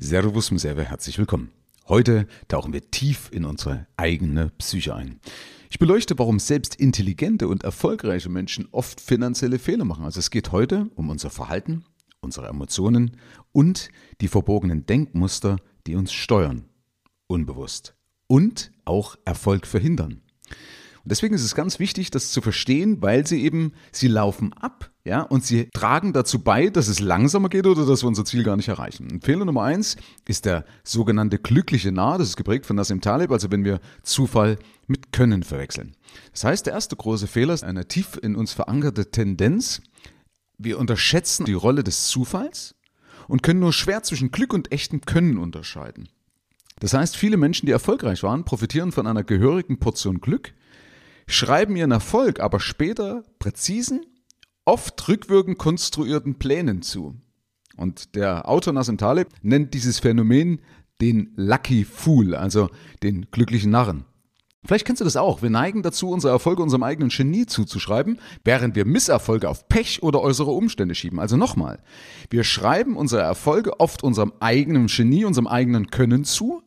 Servus, sehr herzlich willkommen. Heute tauchen wir tief in unsere eigene Psyche ein. Ich beleuchte, warum selbst intelligente und erfolgreiche Menschen oft finanzielle Fehler machen. Also es geht heute um unser Verhalten, unsere Emotionen und die verborgenen Denkmuster, die uns steuern, unbewusst und auch Erfolg verhindern. Und deswegen ist es ganz wichtig, das zu verstehen, weil sie laufen ab, ja, und sie tragen dazu bei, dass es langsamer geht oder dass wir unser Ziel gar nicht erreichen. Und Fehler Nummer 1 ist der sogenannte glückliche Narr, das ist geprägt von Nassim Taleb, also wenn wir Zufall mit Können verwechseln. Das heißt, der erste große Fehler ist eine tief in uns verankerte Tendenz. Wir unterschätzen die Rolle des Zufalls und können nur schwer zwischen Glück und echtem Können unterscheiden. Das heißt, viele Menschen, die erfolgreich waren, profitieren von einer gehörigen Portion Glück, schreiben ihren Erfolg aber später präzisen, oft rückwirkend konstruierten Plänen zu. Und der Autor Nassim Taleb nennt dieses Phänomen den Lucky Fool, also den glücklichen Narren. Vielleicht kennst du das auch. Wir neigen dazu, unsere Erfolge unserem eigenen Genie zuzuschreiben, während wir Misserfolge auf Pech oder äußere Umstände schieben. Also nochmal, wir schreiben unsere Erfolge oft unserem eigenen Genie, unserem eigenen Können zu.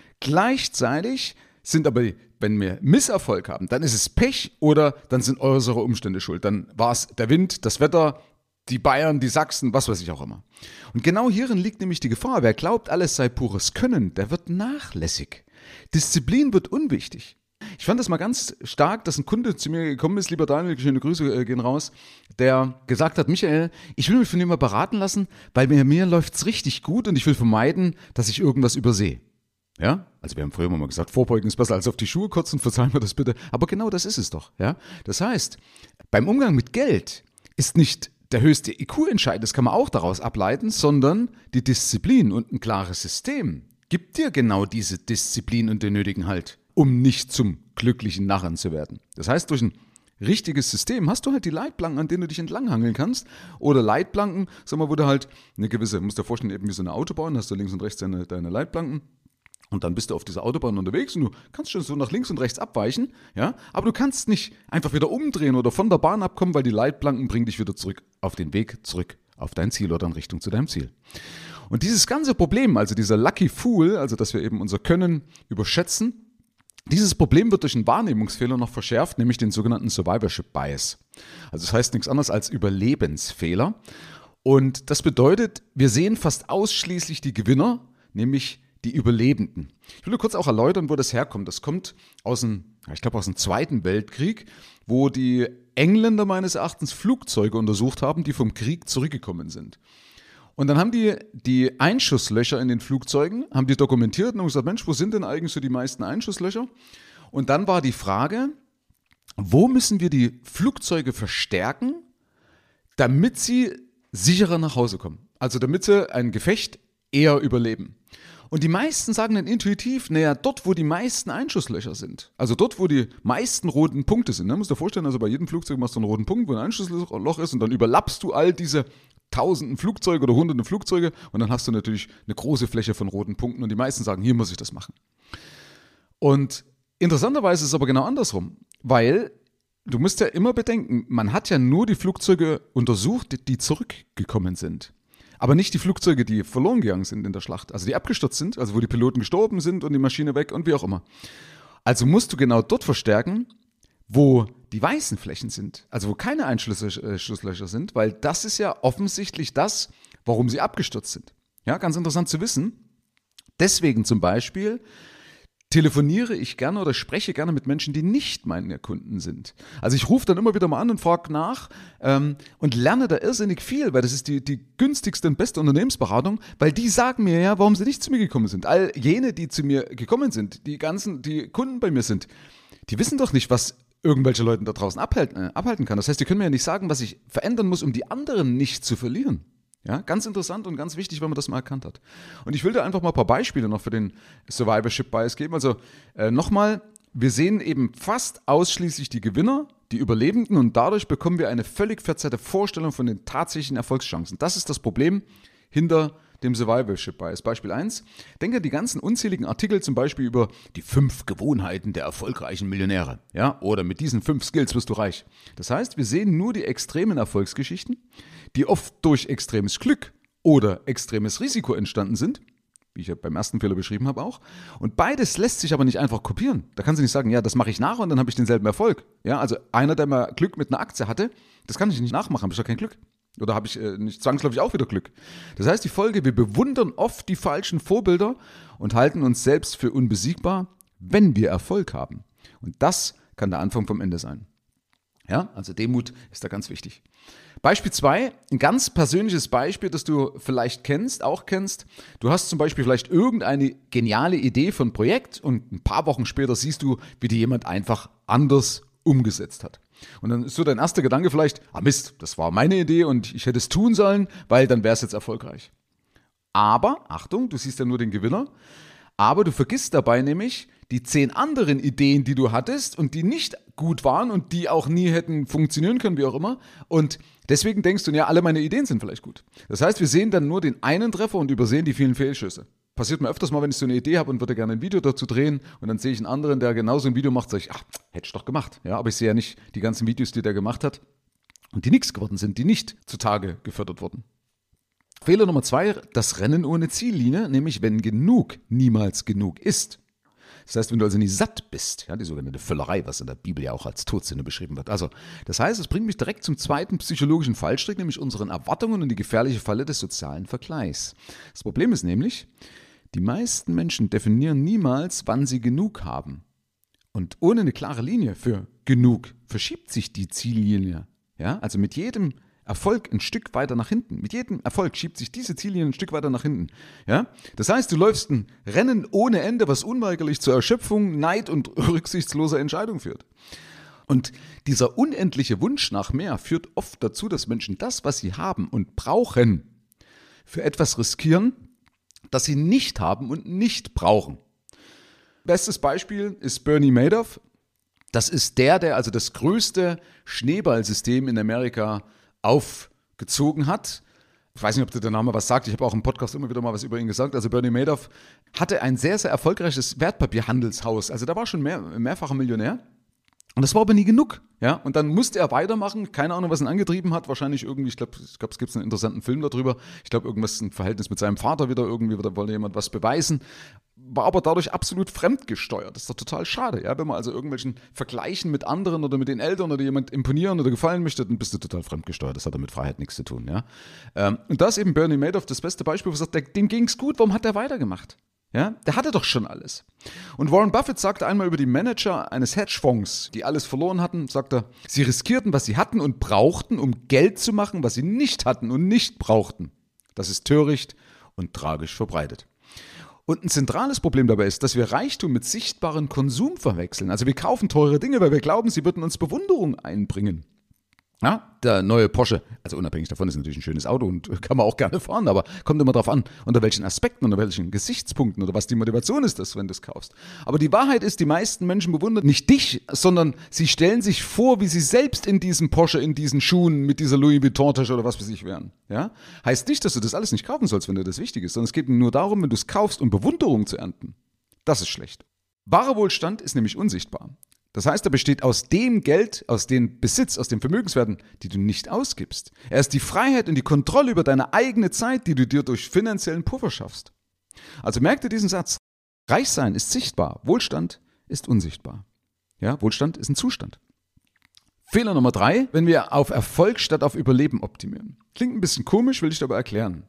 Gleichzeitig sind aber, wenn wir Misserfolg haben, dann ist es Pech oder dann sind äußere Umstände schuld. Dann war es der Wind, das Wetter, die Bayern, die Sachsen, was weiß ich auch immer. Und genau hierin liegt nämlich die Gefahr. Wer glaubt, alles sei pures Können, der wird nachlässig. Disziplin wird unwichtig. Ich fand das mal ganz stark, dass ein Kunde zu mir gekommen ist, lieber Daniel, schöne Grüße gehen raus, der gesagt hat, Michael, ich will mich von dir mal beraten lassen, weil mir läuft es richtig gut und ich will vermeiden, dass ich irgendwas übersehe. Ja, also wir haben früher mal gesagt, Vorbeugen ist besser als auf die Schuhe kotzen, verzeihen wir das bitte. Aber genau das ist es doch. Ja? Das heißt, beim Umgang mit Geld ist nicht der höchste IQ entscheidend, das kann man auch daraus ableiten, sondern die Disziplin und ein klares System gibt dir genau diese Disziplin und den nötigen Halt, um nicht zum glücklichen Narren zu werden. Das heißt, durch ein richtiges System hast du halt die Leitplanken, an denen du dich entlanghangeln kannst. Oder Leitplanken, sag mal, wo du halt eine gewisse, musst dir vorstellen, eben wie so eine Autobahn, hast du links und rechts deine Leitplanken. Und dann bist du auf dieser Autobahn unterwegs und du kannst schon so nach links und rechts abweichen, ja, aber du kannst nicht einfach wieder umdrehen oder von der Bahn abkommen, weil die Leitplanken bringen dich wieder zurück auf den Weg, zurück auf dein Ziel oder in Richtung zu deinem Ziel. Und dieses ganze Problem, also dieser Lucky Fool, also dass wir eben unser Können überschätzen, dieses Problem wird durch einen Wahrnehmungsfehler noch verschärft, nämlich den sogenannten Survivorship Bias. Also das heißt nichts anderes als Überlebensfehler. Und das bedeutet, wir sehen fast ausschließlich die Gewinner, nämlich die Überlebenden. Ich will nur kurz auch erläutern, wo das herkommt. Das kommt aus dem Zweiten Weltkrieg, wo die Engländer meines Erachtens Flugzeuge untersucht haben, die vom Krieg zurückgekommen sind. Und dann haben die Einschusslöcher in den Flugzeugen, haben die dokumentiert und haben gesagt, Mensch, wo sind denn eigentlich so die meisten Einschusslöcher? Und dann war die Frage, wo müssen wir die Flugzeuge verstärken, damit sie sicherer nach Hause kommen? Also damit sie ein Gefecht eher überleben. Und die meisten sagen dann intuitiv, naja, dort, wo die meisten Einschusslöcher sind, also dort, wo die meisten roten Punkte sind, ne, musst du dir vorstellen, also bei jedem Flugzeug machst du einen roten Punkt, wo ein Einschussloch ist und dann überlappst du all diese tausenden Flugzeuge oder hunderte Flugzeuge und dann hast du natürlich eine große Fläche von roten Punkten und die meisten sagen, hier muss ich das machen. Und interessanterweise ist es aber genau andersrum, weil du musst ja immer bedenken, man hat ja nur die Flugzeuge untersucht, die zurückgekommen sind. Aber nicht die Flugzeuge, die verloren gegangen sind in der Schlacht, also die abgestürzt sind, also wo die Piloten gestorben sind und die Maschine weg und wie auch immer. Also musst du genau dort verstärken, wo die weißen Flächen sind, also wo keine Einschusslöcher sind, weil das ist ja offensichtlich das, warum sie abgestürzt sind. Ja, ganz interessant zu wissen. Deswegen zum Beispiel telefoniere ich gerne oder spreche gerne mit Menschen, die nicht meine Kunden sind. Also ich rufe dann immer wieder mal an und frage nach und lerne da irrsinnig viel, weil das ist die günstigste und beste Unternehmensberatung, weil die sagen mir ja, warum sie nicht zu mir gekommen sind. All jene, die zu mir gekommen sind, die Kunden bei mir sind, die wissen doch nicht, was irgendwelche Leute da draußen abhalten kann. Das heißt, die können mir ja nicht sagen, was ich verändern muss, um die anderen nicht zu verlieren. Ja, ganz interessant und ganz wichtig, wenn man das mal erkannt hat. Und ich will dir einfach mal ein paar Beispiele noch für den Survivorship Bias geben. Also nochmal, wir sehen eben fast ausschließlich die Gewinner, die Überlebenden und dadurch bekommen wir eine völlig verzerrte Vorstellung von den tatsächlichen Erfolgschancen. Das ist das Problem hinter dem Survivorship Bias. Beispiel 1. Denke an die ganzen unzähligen Artikel zum Beispiel über die 5 Gewohnheiten der erfolgreichen Millionäre. Ja? Oder mit diesen 5 Skills wirst du reich. Das heißt, wir sehen nur die extremen Erfolgsgeschichten, die oft durch extremes Glück oder extremes Risiko entstanden sind. wie ich ja beim ersten Fehler beschrieben habe auch. Und beides lässt sich aber nicht einfach kopieren. Da kannst du nicht sagen, ja, das mache ich nach und dann habe ich denselben Erfolg. Ja, also einer, der mal Glück mit einer Aktie hatte, das kann ich nicht nachmachen, habe ich doch kein Glück. Oder habe ich nicht zwangsläufig auch wieder Glück. Das heißt, die Folge, wir bewundern oft die falschen Vorbilder und halten uns selbst für unbesiegbar, wenn wir Erfolg haben. Und das kann der Anfang vom Ende sein. Ja, also Demut ist da ganz wichtig. Beispiel 2, ein ganz persönliches Beispiel, das du vielleicht auch kennst. Du hast zum Beispiel vielleicht irgendeine geniale Idee von Projekt und ein paar Wochen später siehst du, wie die jemand einfach anders umgesetzt hat. Und dann ist so dein erster Gedanke vielleicht, Mist, das war meine Idee und ich hätte es tun sollen, weil dann wäre es jetzt erfolgreich. Aber, Achtung, du siehst ja nur den Gewinner, aber du vergisst dabei nämlich die 10 anderen Ideen, die du hattest und die nicht gut waren und die auch nie hätten funktionieren können, wie auch immer. Und deswegen denkst du, ja, alle meine Ideen sind vielleicht gut. Das heißt, wir sehen dann nur den einen Treffer und übersehen die vielen Fehlschüsse. Passiert mir öfters mal, wenn ich so eine Idee habe und würde gerne ein Video dazu drehen und dann sehe ich einen anderen, der genauso ein Video macht, sage ich, hätte ich doch gemacht. Ja, aber ich sehe ja nicht die ganzen Videos, die der gemacht hat und die nichts geworden sind, die nicht zutage gefördert wurden. Fehler Nummer 2, das Rennen ohne Ziellinie, nämlich wenn genug niemals genug ist. Das heißt, wenn du also nie satt bist, ja, die sogenannte Völlerei, was in der Bibel ja auch als Todsünde beschrieben wird. Also, das heißt, es bringt mich direkt zum zweiten psychologischen Fallstrick, nämlich unseren Erwartungen und die gefährliche Falle des sozialen Vergleichs. Das Problem ist nämlich, die meisten Menschen definieren niemals, wann sie genug haben. Und ohne eine klare Linie für genug verschiebt sich die Ziellinie. Ja, also mit jedem Erfolg ein Stück weiter nach hinten. Mit jedem Erfolg schiebt sich diese Ziellinie ein Stück weiter nach hinten. Ja? Das heißt, du läufst ein Rennen ohne Ende, was unweigerlich zur Erschöpfung, Neid und rücksichtsloser Entscheidung führt. Und dieser unendliche Wunsch nach mehr führt oft dazu, dass Menschen das, was sie haben und brauchen, für etwas riskieren, das sie nicht haben und nicht brauchen. Bestes Beispiel ist Bernie Madoff. Das ist der also das größte Schneeballsystem in Amerika aufgezogen hat. Ich weiß nicht, ob dir der Name was sagt. Ich habe auch im Podcast immer wieder mal was über ihn gesagt. Also Bernie Madoff hatte ein sehr, sehr erfolgreiches Wertpapierhandelshaus. Also da war schon mehrfacher Millionär. Und das war aber nie genug. Ja? Und dann musste er weitermachen. Keine Ahnung, was ihn angetrieben hat. Wahrscheinlich irgendwie, ich glaube, es gibt einen interessanten Film darüber. Ich glaube, irgendwas ein Verhältnis mit seinem Vater wieder. Irgendwie wollte jemand was beweisen. War aber dadurch absolut fremdgesteuert. Das ist doch total schade. Ja? Wenn man also irgendwelchen Vergleichen mit anderen oder mit den Eltern oder jemand imponieren oder gefallen möchte, dann bist du total fremdgesteuert. Das hat mit Freiheit nichts zu tun. Ja? Und da ist eben Bernie Madoff das beste Beispiel, wo er sagt, dem ging es gut. Warum hat der weitergemacht? Ja, der hatte doch schon alles. Und Warren Buffett sagte einmal über die Manager eines Hedgefonds, die alles verloren hatten, sagte er, sie riskierten, was sie hatten und brauchten, um Geld zu machen, was sie nicht hatten und nicht brauchten. Das ist töricht und tragisch verbreitet. Und ein zentrales Problem dabei ist, dass wir Reichtum mit sichtbarem Konsum verwechseln. Also wir kaufen teure Dinge, weil wir glauben, sie würden uns Bewunderung einbringen. Ja, der neue Porsche, also unabhängig davon ist natürlich ein schönes Auto und kann man auch gerne fahren, aber kommt immer darauf an, unter welchen Aspekten, unter welchen Gesichtspunkten oder was die Motivation ist, wenn du es kaufst. Aber die Wahrheit ist, die meisten Menschen bewundern nicht dich, sondern sie stellen sich vor, wie sie selbst in diesem Porsche, in diesen Schuhen, mit dieser Louis Vuitton-Tasche oder was weiß ich wären. Ja? Heißt nicht, dass du das alles nicht kaufen sollst, wenn dir das wichtig ist, sondern es geht nur darum, wenn du es kaufst, um Bewunderung zu ernten. Das ist schlecht. Wahrer Wohlstand ist nämlich unsichtbar. Das heißt, er besteht aus dem Geld, aus dem Besitz, aus den Vermögenswerten, die du nicht ausgibst. Er ist die Freiheit und die Kontrolle über deine eigene Zeit, die du dir durch finanziellen Puffer schaffst. Also merk dir diesen Satz. Reich sein ist sichtbar, Wohlstand ist unsichtbar. Ja, Wohlstand ist ein Zustand. Fehler Nummer 3, wenn wir auf Erfolg statt auf Überleben optimieren. Klingt ein bisschen komisch, will ich aber erklären.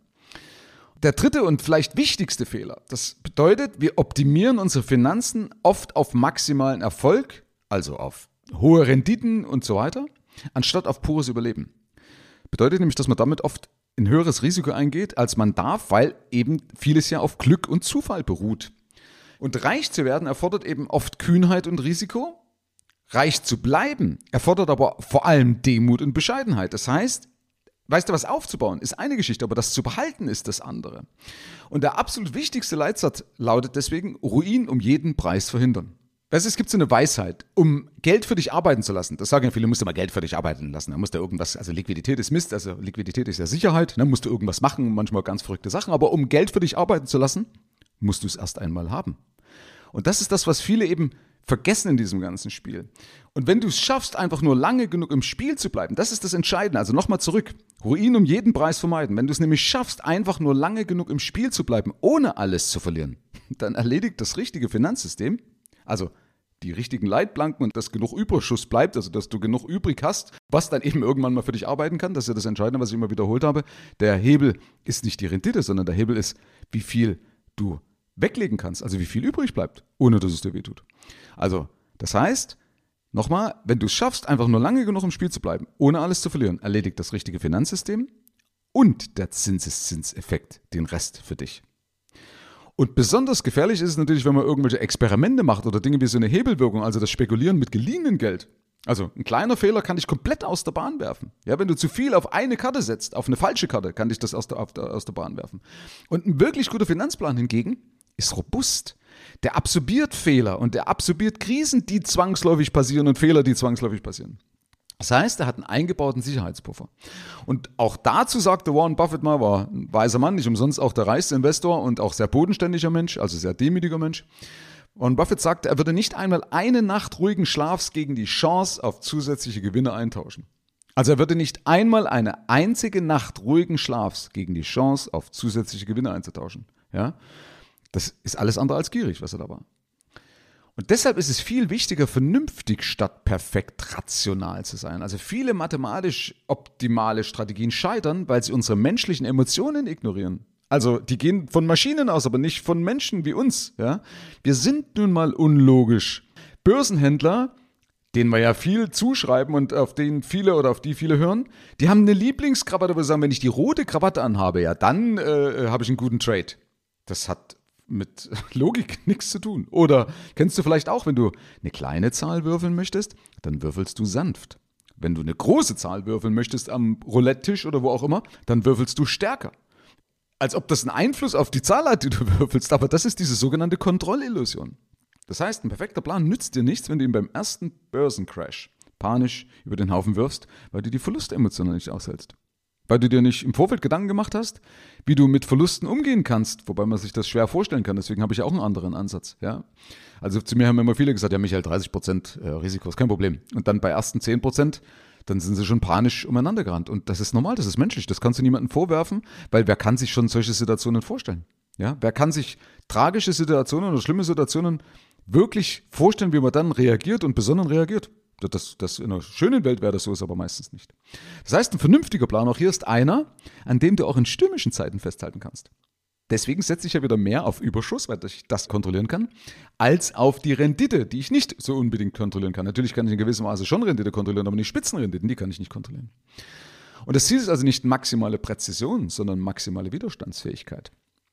Der dritte und vielleicht wichtigste Fehler, das bedeutet, wir optimieren unsere Finanzen oft auf maximalen Erfolg, also auf hohe Renditen und so weiter, anstatt auf pures Überleben. Bedeutet nämlich, dass man damit oft ein höheres Risiko eingeht, als man darf, weil eben vieles ja auf Glück und Zufall beruht. Und reich zu werden erfordert eben oft Kühnheit und Risiko. Reich zu bleiben erfordert aber vor allem Demut und Bescheidenheit. Das heißt, weißt du, was aufzubauen ist eine Geschichte, aber das zu behalten ist das andere. Und der absolut wichtigste Leitsatz lautet deswegen, Ruin um jeden Preis verhindern. Weißt du, es gibt so eine Weisheit, um Geld für dich arbeiten zu lassen, das sagen ja viele, musst du mal Geld für dich arbeiten lassen, da musst du irgendwas, also Liquidität ist Mist, also Liquidität ist ja Sicherheit, dann musst du irgendwas machen, manchmal ganz verrückte Sachen, aber um Geld für dich arbeiten zu lassen, musst du es erst einmal haben. Und das ist das, was viele eben vergessen in diesem ganzen Spiel. Und wenn du es schaffst, einfach nur lange genug im Spiel zu bleiben, das ist das Entscheidende. Also nochmal zurück. Ruin um jeden Preis vermeiden. Wenn du es nämlich schaffst, einfach nur lange genug im Spiel zu bleiben, ohne alles zu verlieren, dann erledigt das richtige Finanzsystem, also die richtigen Leitplanken und dass genug Überschuss bleibt, also dass du genug übrig hast, was dann eben irgendwann mal für dich arbeiten kann. Das ist ja das Entscheidende, was ich immer wiederholt habe. Der Hebel ist nicht die Rendite, sondern der Hebel ist, wie viel du weglegen kannst, also wie viel übrig bleibt, ohne dass es dir wehtut. Also, das heißt, nochmal, wenn du es schaffst, einfach nur lange genug im Spiel zu bleiben, ohne alles zu verlieren, erledigt das richtige Finanzsystem und der Zinseszinseffekt den Rest für dich. Und besonders gefährlich ist es natürlich, wenn man irgendwelche Experimente macht oder Dinge wie so eine Hebelwirkung, also das Spekulieren mit geliehenem Geld. Also ein kleiner Fehler kann dich komplett aus der Bahn werfen. Ja, wenn du zu viel auf eine Karte setzt, auf eine falsche Karte, kann dich das aus der Bahn werfen. Und ein wirklich guter Finanzplan hingegen ist robust. Der absorbiert Fehler und der absorbiert Krisen, die zwangsläufig passieren und Fehler, die zwangsläufig passieren. Das heißt, er hat einen eingebauten Sicherheitspuffer. Und auch dazu sagte Warren Buffett mal, war ein weiser Mann, nicht umsonst auch der reichste Investor und auch sehr bodenständiger Mensch, also sehr demütiger Mensch. Warren Buffett sagte, er würde nicht einmal eine Nacht ruhigen Schlafs gegen die Chance auf zusätzliche Gewinne eintauschen. Also er würde nicht einmal eine einzige Nacht ruhigen Schlafs gegen die Chance auf zusätzliche Gewinne einzutauschen. Ja? Das ist alles andere als gierig, was er da war. Und deshalb ist es viel wichtiger, vernünftig statt perfekt rational zu sein. Also viele mathematisch optimale Strategien scheitern, weil sie unsere menschlichen Emotionen ignorieren. Also die gehen von Maschinen aus, aber nicht von Menschen wie uns. Ja? Wir sind nun mal unlogisch. Börsenhändler, denen wir ja viel zuschreiben und auf die viele hören, die haben eine Lieblingskrawatte, wo sie sagen, wenn ich die rote Krawatte anhabe, ja, dann habe ich einen guten Trade. Das hat mit Logik nichts zu tun. Oder kennst du vielleicht auch, wenn du eine kleine Zahl würfeln möchtest, dann würfelst du sanft. Wenn du eine große Zahl würfeln möchtest am Roulette-Tisch oder wo auch immer, dann würfelst du stärker. Als ob das einen Einfluss auf die Zahl hat, die du würfelst, aber das ist diese sogenannte Kontrollillusion. Das heißt, ein perfekter Plan nützt dir nichts, wenn du ihn beim ersten Börsencrash panisch über den Haufen wirfst, weil du die Verlustemotionen nicht aushältst. Weil du dir nicht im Vorfeld Gedanken gemacht hast, wie du mit Verlusten umgehen kannst, wobei man sich das schwer vorstellen kann, deswegen habe ich auch einen anderen Ansatz. Ja? Also zu mir haben immer viele gesagt, ja Michael, 30% Risiko ist kein Problem. Und dann bei ersten 10%, dann sind sie schon panisch umeinander gerannt. Und das ist normal, das ist menschlich, das kannst du niemandem vorwerfen, weil wer kann sich schon solche Situationen vorstellen? Ja? Wer kann sich tragische Situationen oder schlimme Situationen wirklich vorstellen, wie man dann reagiert und besonnen reagiert? Das in einer schönen Welt wäre das so, ist aber meistens nicht. Das heißt, ein vernünftiger Plan auch hier ist einer, an dem du auch in stürmischen Zeiten festhalten kannst. Deswegen setze ich ja wieder mehr auf Überschuss, weil ich das kontrollieren kann, als auf die Rendite, die ich nicht so unbedingt kontrollieren kann. Natürlich kann ich in gewissem Maße schon Rendite kontrollieren, aber die Spitzenrenditen, die kann ich nicht kontrollieren. Und das Ziel ist also nicht maximale Präzision, sondern maximale Widerstandsfähigkeit.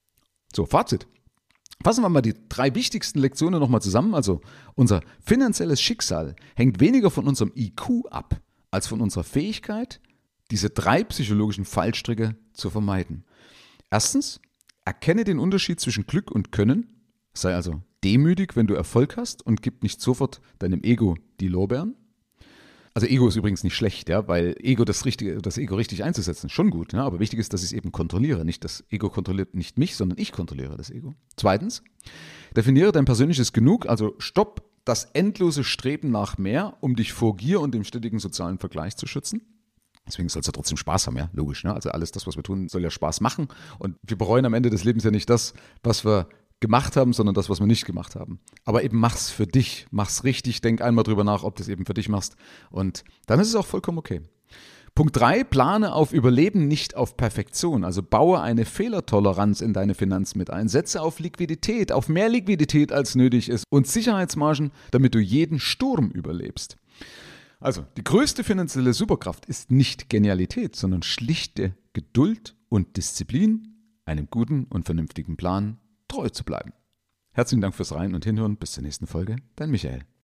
So, Fazit. Fassen wir mal die 3 wichtigsten Lektionen nochmal zusammen. Also unser finanzielles Schicksal hängt weniger von unserem IQ ab, als von unserer Fähigkeit, diese 3 psychologischen Fallstricke zu vermeiden. Erstens, erkenne den Unterschied zwischen Glück und Können. Sei also demütig, wenn du Erfolg hast und gib nicht sofort deinem Ego die Lorbeeren. Also Ego ist übrigens nicht schlecht, ja, weil das Ego richtig einzusetzen ist schon gut, ja, aber wichtig ist, dass ich es eben kontrolliere. Nicht das Ego kontrolliert nicht mich, sondern ich kontrolliere das Ego. Zweitens, definiere dein persönliches Genug, also stopp das endlose Streben nach mehr, um dich vor Gier und dem ständigen sozialen Vergleich zu schützen. Deswegen soll es ja trotzdem Spaß haben, ja, logisch. Ne? Also alles das, was wir tun, soll ja Spaß machen. Und wir bereuen am Ende des Lebens ja nicht das, was wir gemacht haben, sondern das, was wir nicht gemacht haben. Aber eben mach's für dich, mach's richtig, denk einmal drüber nach, ob du es eben für dich machst. Und dann ist es auch vollkommen okay. Punkt 3, plane auf Überleben, nicht auf Perfektion. Also baue eine Fehlertoleranz in deine Finanzen mit ein. Setze auf Liquidität, auf mehr Liquidität als nötig ist und Sicherheitsmargen, damit du jeden Sturm überlebst. Also, die größte finanzielle Superkraft ist nicht Genialität, sondern schlichte Geduld und Disziplin, einem guten und vernünftigen Plan treu zu bleiben. Herzlichen Dank fürs Rein- und Hinhören. Bis zur nächsten Folge. Dein Michael.